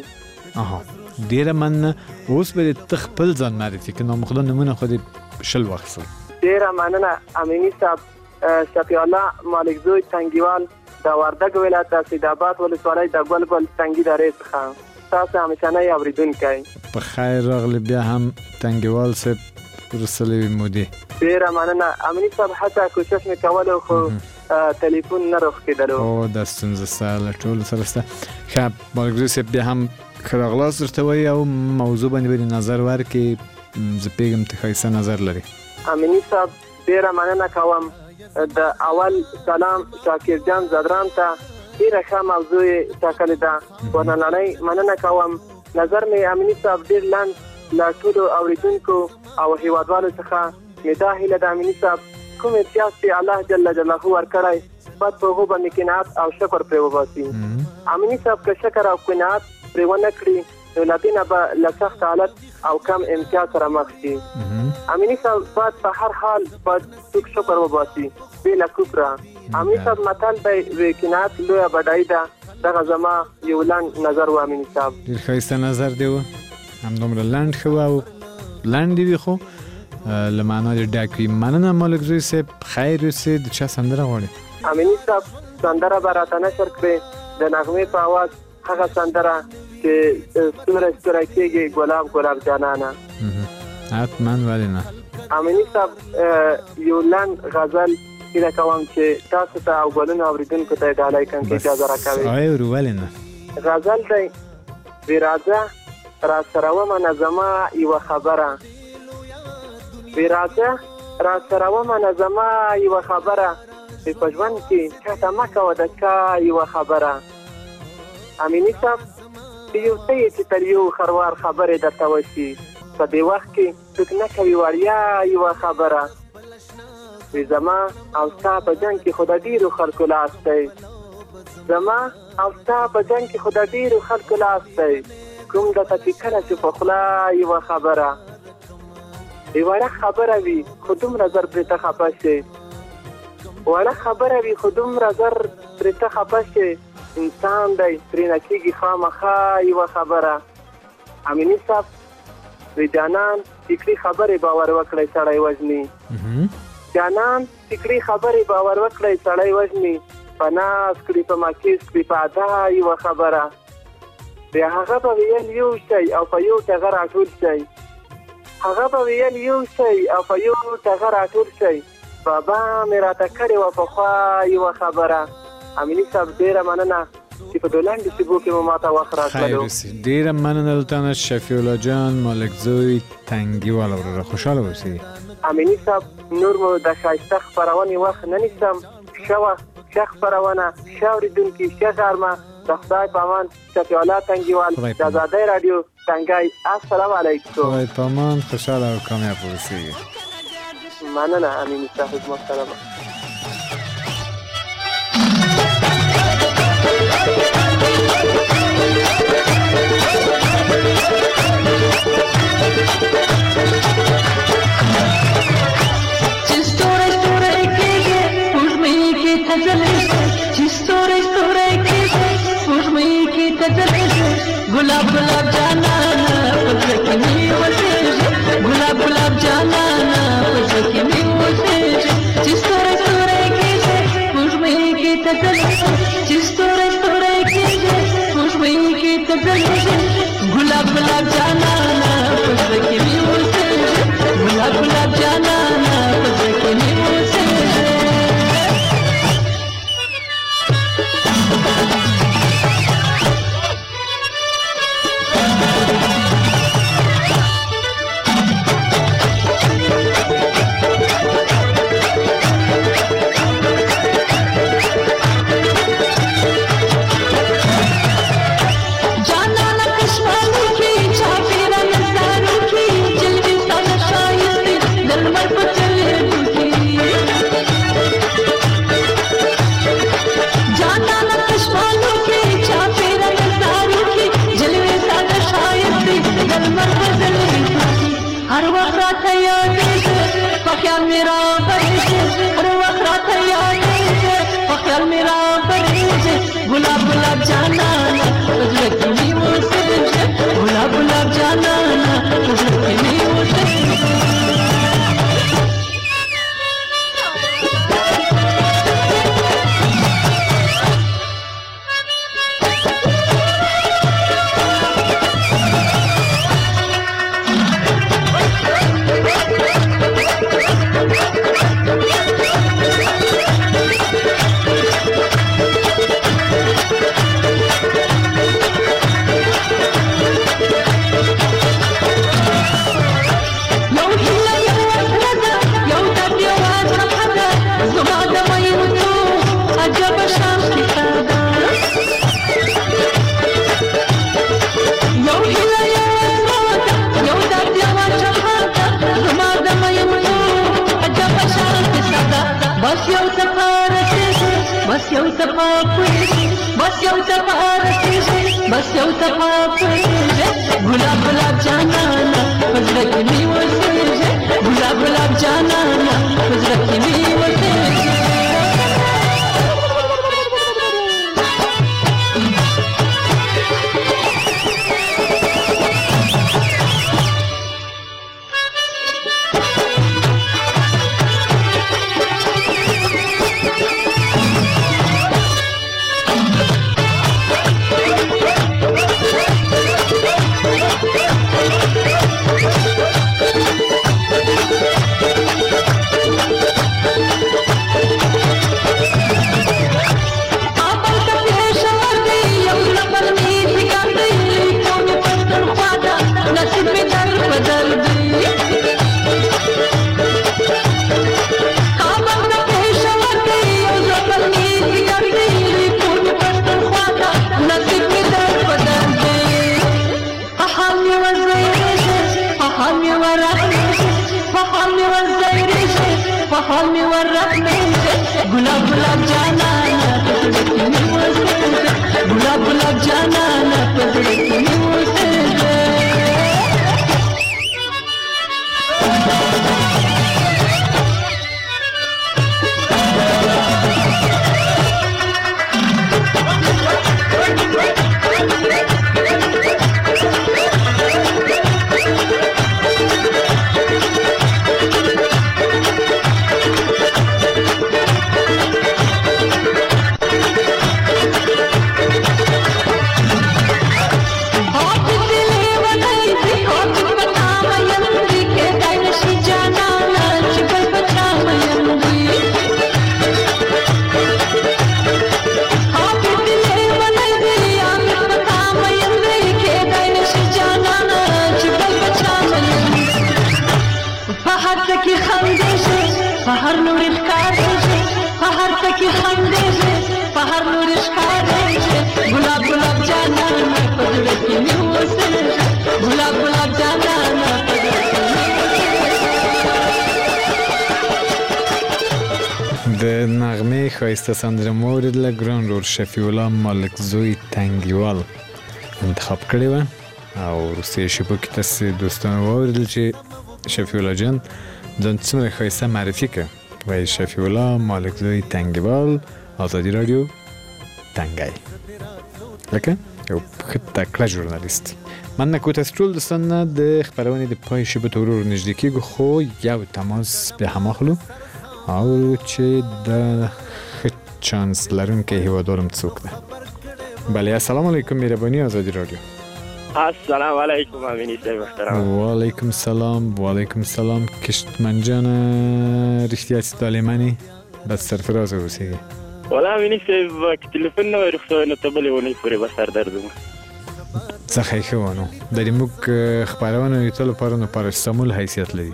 ډېره مننه اوس به دې ته خپل ځان معرفي کړه نامخدا نومونه خو دې شل واخیستل ډېره مننه امینی صاحب شفیع الله مالک زوی تنګیوال د وردګ ولایت سیدآباد ولسوالۍ د ګل تنګي درې څخه تاسو همیشنی اوریدونکی په خیر راغلی بیا هم تنګیوال صاحب رسلې مودي ډېره مننه امینی صاحب حتی کوشش مې کولو خو تلیفون نه روخ کېدلو او د ستونزه سره له ټولو سره شته ښه ملګري صاحب بیا هم ښه راغلاست درته وایي او موضوع باندې به نظر ورکړي زه پوهېږم ته ښایسته نظر لري امینی صاحب ډېره مننه کوم د اول سلام شاکر جان زدران ته ډېره ښه موضوع یې ټاکلې ده ورننۍ مننه کوم نظر مې امینی صاحب ډېر لنډ لا ټولو اوریدونکو او هیوادوالو څخه مې دا هیله د امیني صاحب کوم امتیاز چې الله جل جلاله ورکړی باید په هغو باندې قناعت او شکر پرې وباسي. امیني صاحب که شکر او قناعت پرې ونه کړي نو له دې نه به له سخت حالت او کم امتیاز سره مخ شي. امیني صاحب باید په هر حال باید څوک شکر وباسي بې له کفره. امیني صاحب متل دی قناعت لویه بډایي ده. دغه زما یو لنډ نظر و امیني صاحب. ډېر ښایسته نظر دی و، همدومره لنډ ښه و او لنډ دی وي خو له معنا دې ډک وي. مننه ملک زوی صاحب، خیر اوسې. د چا سندره غواړې؟ امیني صاحب سندره به راته نشر کړې د نغمې په اواز هغه سندره چې ستوری ستوری کېږي ګلاب ګلاب جانانه. حتما ولې نه. امیني صاحب یو لنډ غزل هیله کوم چې تاسو ته او ګلونو اوریدونکو ته ډالۍ کم کې اجازه راکوي. آیا ولې نه. غزل دی وی راځه را سره ومنه زما یوه خبره، وی راځه را سره ومنه زما یوه خبره، وی په ژوند کې چاته مه کوه د چا یوه خبره. امیني صاحب یو څه یې چې تر یو خروار خبرې درته وشي په دې وخت کې څوک نه کوي وړیا یوه خبره. وی زما او ستا په جنګ کې خو د ډېرو خلکو لاس دی، زما او ستا په جنګ کې خو د ډېرو خلکو لاس دی، کوم درته چې کله چې په خوله یوه خبره، وی وړه خبره وي خو دومره زر پرې ته خفه شي، وړه خبره وي خو دومره زر پرې ته خفه شي، انسان دی ترېنه کېږي خامخا یوه خبره. امیني صاحب وی جانان فکري خبرې باور وکړی سړی وژني، جانان فکري خبرې باور وکړی سړی وژني، په ناز کړي په مکیز کړي په ادا یوه خبره. بیا هغه به ویل یو شی او په یو ټغه راټول شي، هغه به ویل یو شی او په یو ټغه راټول شي، بابا مې راته کړې وه پخوا یوه خبره. امیني صاحب ډېره مننه چې په دولنډې شېبو کې مو ماته وخت راکړلو. ډېره مننه له تا نه شفیع الله جان، ملک زوی، تنګي والا وروره، خوشحاله اوسئ. امیني صاحب نور مو د ښایسته خپرونې وخت نه نیسم. ښه وخت، ښه خپرونه، ښه اورېدونکي، ښه غرمه. د خدای په امان. شفیع الله تنګیوال د ازادۍ راډیو تنګی. السلام علیکم. خدای په امان. خوشحاله او کامیاب اوسئ. مننه امیني صاحب، محترمه. गुलाब गुलाब जानाना पत्र की मीवसे, गुलाब गुलाब जानाना पत्र की मीवसे, जिस तोरे की से खुशबू की तजल, जिस तोरे की से खुशबू की तजल, गुलाब गुलाब जानाना पत्र की मीवसे, गुलाब गुलाब जानाना पत्र की मीवसे. जाना न कश्मीर की छापी रन یو تپا پویږي بس یو تپا رسیږي بس یو تپا پویږي ګلاب ګلاب جانانا پزړه کې می وسېږي ګلاب ګلاب جانانا پزړه کې می وسېږي गुलाब गुलाब जानाना पसड़े की मुझसे गुलाब गुलाब जानाना पसड़े की मुझसे د نغمه خایسته سندره مورد له ګران رور شفیع الله مالک زوی تنگیوال انتخاب کړی و او روسیه شپه کې تاسو دوستانو واوریدل چې شفیع الله جان ځان څومره خایسته معرفي کړ وای شفیع الله مالک زوی تنگیوال آزادی رادیو تنگای لکه یو ښه تکړه ژورنالیست من نکو تاسو ټول دوستان د خبرونه د پای شپه ته ورور نږدې کېږو خو یو تماس به هم اخلو او چې د چانس لرونکي هیوادارم څوک ده بله السلام علیکم مهربانی آزادی رادیو السلام علیکم امینی صاحب محترم و علیکم سلام و علیکم سلام کشتمن جان رښتیا سالمانی بس سرفراز اوسېږي ولا امینی صاحب تلیفون نو رخصت نه تبلې ونی پورې بسر دردم څه خیخوانو د دې موږ خبرونه یو ټول پرونه پارستامول حیثیت لري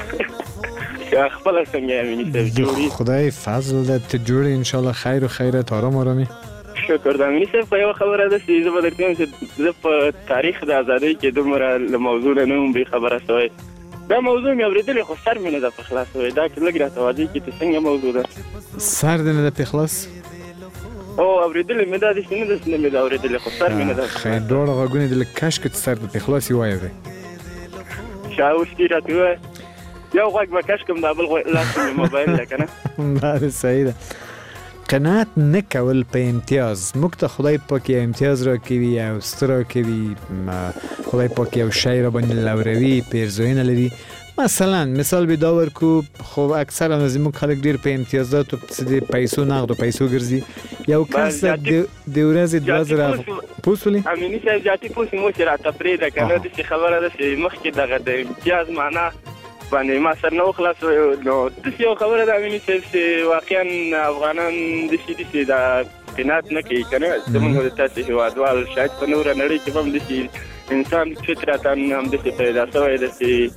خپل څنګه امینی صاحب جوړي خدای فضل دې ته جوړي ان شاء الله خیر او خیرات آرام آرامي شکر د امینی صاحب په یو خبره ده چې زه به درته چې په تاریخ د ازادۍ کې دومره له موضوع نه هم به خبره شوی دا موضوع مې اورېدلې خو سر مې نه ده په خلاص وی دا لږ راته واضح کړي چې څنګه موضوع ده سر دې نه ده په خلاص او اورېدلې مې دا دې چې نه ده مې دا اورېدلې خو سر مې نه ده خیر ډوړه غوږونه دې لږ کش کړي سر دې په خلاص یې وایي شاوس دې راته وایي یو غوږ به کش کوم دا بل لاس مې موبایل ده که نه دا صحیح ده قناعت نه کول په امتیاز موږ ته خدای پاک یو امتیاز راکوي او ستر راکوي خدای پاک یو شی را باندې لوروي پیرزوینه لري مثلا مثال به دا ورکو خو اکثرا از موږ خلک ډیر په امتیازاتو د پیسو نقد او پیسو ګرځي یو کس د ورځې 2000 پوسولي امینی صاحب جاتی پوس مو چې راته پرې ده کنه د خبره ده چې مخکې دغه د امتیاز معنا باندې ما سر نو خلاص نو د یو خبره ده امینی صاحب چې واقعا افغانان د شي دي دا قناعت نه کوي کنه زموږ د تاسو هیوادوال شاید په نور نړۍ کې هم د انسان فطرتاً هم د پیدا شوی د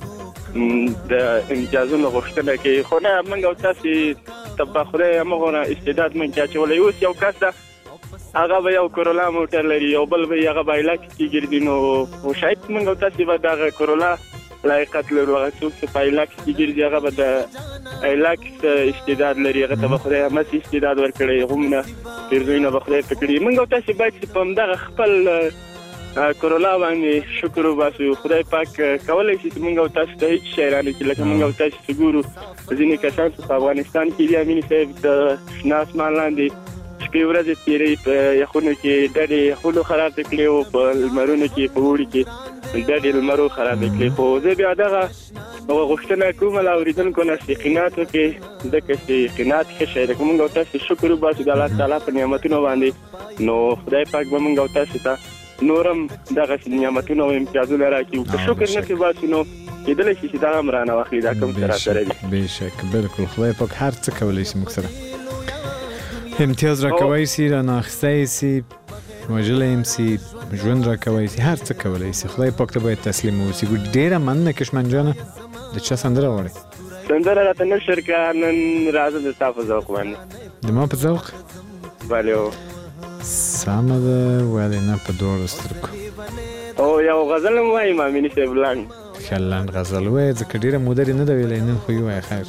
د امتیازونو غوښتنه کوي خو نه موږ او تاسو تبا خدای موږ استعداد موږ چاچولې اوس یو کس ده هغه به یو کرولا موټر لري یو بل به هغه بایلک کې ګرځي نو شاید موږ او تاسو به دغه کرولا لایقت لرو هغه څوک چې پایلک کې ګرځي هغه به د ایلاکس استعداد لري هغه ته به خدای هماسې استعداد ورکړی هم نه پیرزوی نه به خدای پکړي موږ او تاسې باید چې په همدغه خپل کرولا باندې شکر وباسو خدای پاک کولی شي چې موږ او تاسو ته هیڅ شی رانه کړي لکه موږ او تاسو چې ګورو ځینې کسان چې په افغانستان کې دي امین صاحب د شنه اسمان لاندې شپې ورځې تېروي په یخونو کې ډډې یخونو خرابې کړې او په لمرونو کې په اوړي کې ډډې لمرو خرابې کړې خو زه بیا دغه غوښتنه کوم له اورېدونکو نه چې قناعت وکړي ځکه چې قناعت ښه شی دی که موږ او تاسو شکر وباسو د الله تعالی په نعمتونو باندې نو خدای پاک به موږ او تاسو ته نورم دغه نعمتونه او امتیازونه راکړي که شکر نه پرې باسو نو کېدلی شي چې دا هم رانه واخلي دا کوم څه راسره دي بېشک بلکل خدای پاک هر څه کولی شي موږ سره امتیاز راکوی شي رانه اخیستی شي وژلی هم شي ژوند راکوی شي هر څه کولی شي خدای پاک ته باید تسلیم واوسي ډېره مننه کشمن جانه د چا سندره غواړې سندره راته نه شرکه نن راځه د ستا په ذوق باندې د ما په ذوق بلې سمه ده ولې نه په دواړو سترګو او یو غزل هم وایم امیني صاحب لنډ ښه لنډ غزل ووایه ځکه ډېره موده دې نه ده ویلی نن خو یې ووایه خیر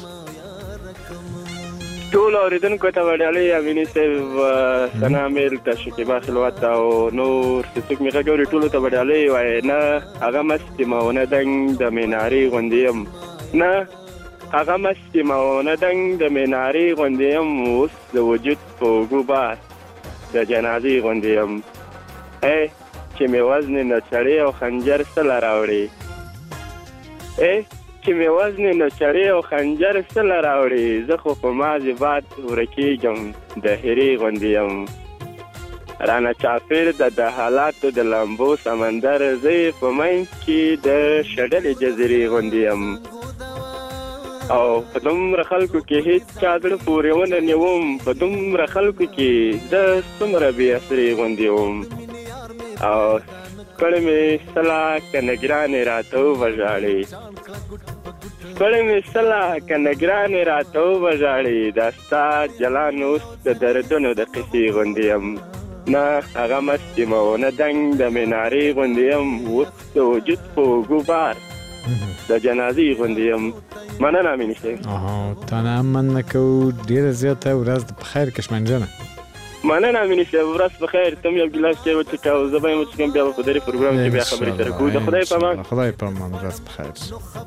ټول اورېدونکو ته به ډالۍ امیني صاحب ثنا میل ته شکیبا خلوت ته او نور چې څوک مې غږ اوري ټولو ته به ډالۍ وایي نه هغه مست یم او نه دنګ د مینارې غوندې یم نه هغه مست یم او نه دنګ د مینارې غوندې یم اوس د وجود په اوږو بار د جنازې غوندې یم ای چې مې وزن نه چړې او خنجر سله راوړې ای چې مې وزن نه چړې او خنجر سله راوړې زه خو په ماضي باد ورکېږم د هرې غوندې یم رانه چاپېر د حالاتو د لمبو سمندر زه یې په منځ کې د شډلې جزیرې غوندې یم او په دومره خلکو کې هیڅ چا زړه پورې ونه نیوم په دومره خلکو کې زه څومره بې اثرې غوندې وم او کړې مې سلا که نګرانې راته وبژاړې کړې مې سلا که نګرانې راته وبژاړې دا ستا جلان اوس د دردونو د قصې غوندې یم نه هغه مست یم او نه دنګ د مینارې غوندې یم اوس د وجود په اوږو بار د جنازې غوندې یم مننه امیني صاحب تا نه هم مننه کوو ډېره زیاته ورځ په خیر کشمن جانه مننه امیني صاحب ورځ په خیر ته هم یو ګیلاس چای وڅښه او زه به یې وڅښم بیا به په دې پروګرام کې بیا خبرې سره کوو د خدای په امان خدای په امان ورځ په خیر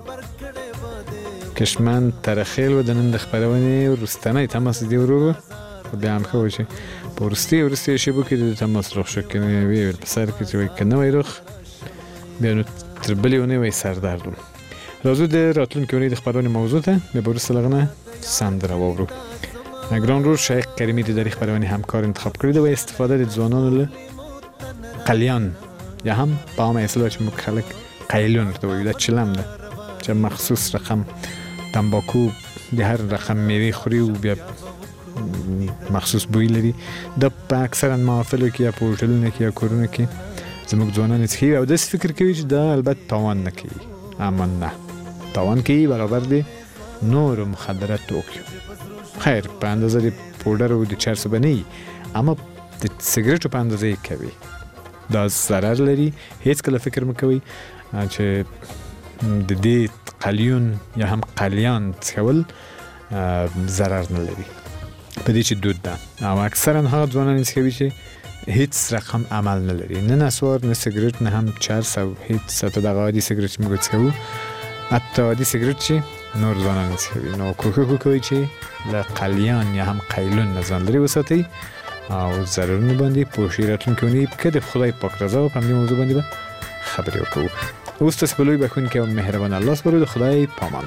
کشمن ترخیل و د نن د خپرونې وروستنی تماس دی ورو خو بیا هم ښه و چې په وروستي شیبو کې د تماس رخ شو که ویل په سر کې چې وایي که نوی رخ بیا نو تر بلې اونۍ وایي سردرد وم راځو د راتلونکې اونۍ د خپرونې موضوع ته بیا به وروسته له هغه نه سندره واورو ګران رور شیخ کریمي د دې خپرونې همکار انتخاب کړی ده و استفاده د ځوانانو له قلیان یا هم په عامه اصطلاح چې موږ خلک قیلون ورته وایو دا چلم ده چې مخصوص رقم تنباکو د هر رقم میوې خوري او بیا مخصوص بوی لري دا په اکثرا محافلو کې یا په هوټلونو کې یا کورونو کې زموږ ځوانان یې څښي او داسې فکر کوي چې دا البته تاوان نه کوي اما نه تاوان کوي برابر دی نورو مخدرات توکیو خیر په اندازه د پودر او د چرس به نه وي اما د سګرټو په اندازه یې کوي دا ضرر لري هیڅ کله فکر مه کوئ چې د دې قلیون یا هم قلیان څښول ضرر نه لري په دې چې دود ده او اکثرا هغه ځوانان یې څښوي چې هیڅ رقم عمل نه لري نه نسوار نه سګرټ نه هم چرس او هیڅ حتی دغه عادي سګرټ چې موږ څښو حتی عادي سګرټ چې نور ځوانان یې څښوي نو کوښښ وکوئ چې له قلیان یا هم قیلون نه ځان لرې وساتئ او ضررونه باندې پوه شئ راتلونکې اونۍ که د خدای پاک رضا په همدې موضوع باندې به خبرې وکړو اوس تاسو په لوی بخښونکی او مهربان الله سپارو د خدای په امان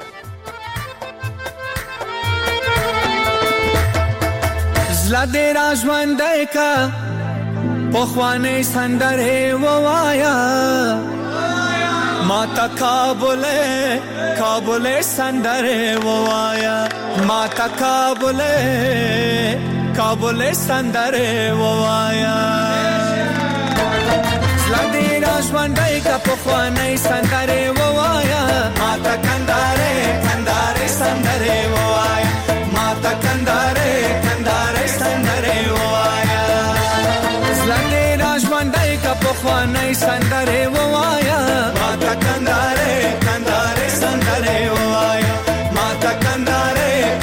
زړه دې را ژوندی که پخوانۍ سندرې ووایه ما تا کابل سندرې ووایه ما تا کابل سندرې ووایه زړه دې را ژوندی که پخوانۍ سندرې ووایه ما تا کندارې سندرې ووایه ما تا کندارې سندرې ووایه زړه دې را ژوندی که پخوانۍ سندرې ووایه ما تا کندارې سندرې ووایه ما تا کندارې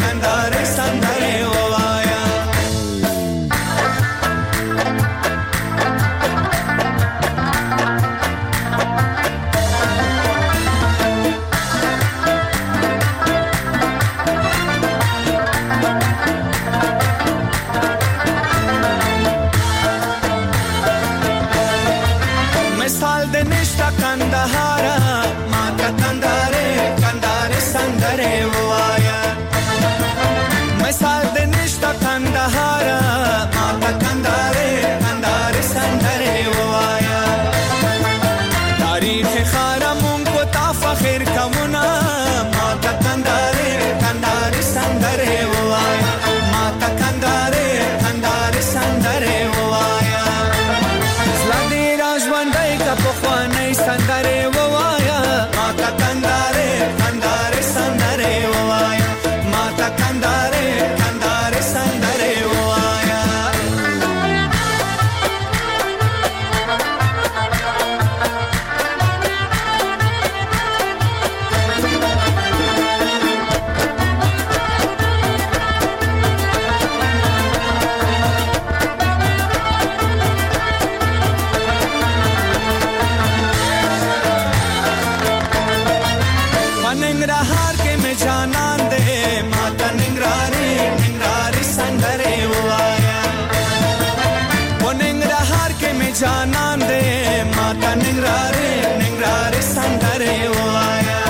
نشتا کندهارا ما تا کندهار سندره وایا مثال د نشتا کندهارا ما تا کندهار سندره وایا تاریخ خارمون کو تا فخر کونا ما تا کندهار سندره وایا ما تا کندهار سندره وایا زلادی راجوندای کا پخوانی سندره وایا ما تا کندهار سندره وایا ما تا کندهار سندره وایا नंगरहार के में जानन दे माता निंगरारी संदरे वाया वो नंगरहार के में जानन दे माता निंगरारी संदरे वाया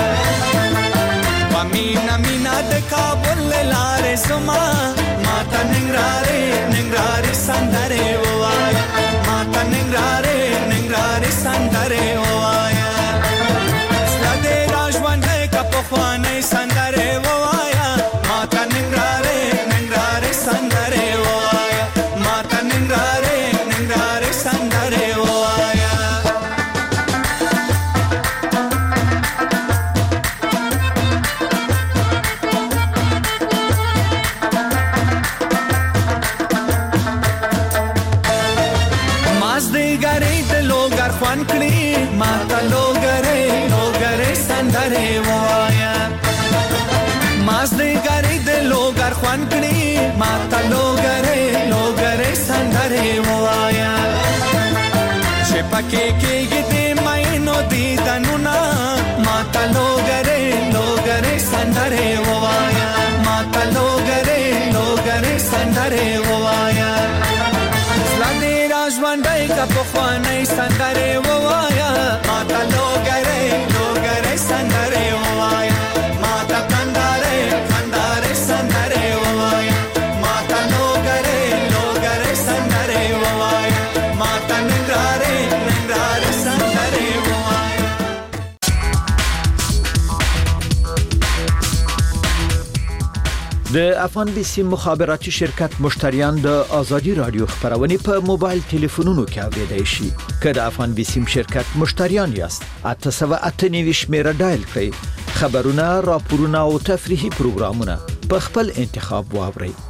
मीना de काबुल लारे सुमा माता निंगरारी संदरे वाया माता निंगरारी संदरे वाया पखवाने संदरे वाया माता निंगरारे संदरे वाया माता निंगरारे संदरे वाया माजदे गरे de logar खवानकड़ी माता लोगरे संदरे वाया माजदे गरे de logar खवानकड़ी माता लोगरे संदरे वाया चेपके के गिदे मैनो दीदनुना माता लोगरे संदरे वाया माता लोगरे संदरे वाया زلادی راجوندای کا پخوانی سندره وایا ماتا لوگره سندره وایا ماتا کندهار سندره وایا ماتا لوگره سندره وایا ماتا ننگراره سندره وایا د افغان بي سي مخابراتي شرکت مشتریان د ازادي رادیو خبرونه په موبایل ټلیفونونو کې اوریدای شي. که د افغان بي سي شرکت مشتریان یاست 898 شمیره ډایل کړئ. خبرونه، راپورونه او تفریحي پروګرامونه په خپل انتخاب واورئ.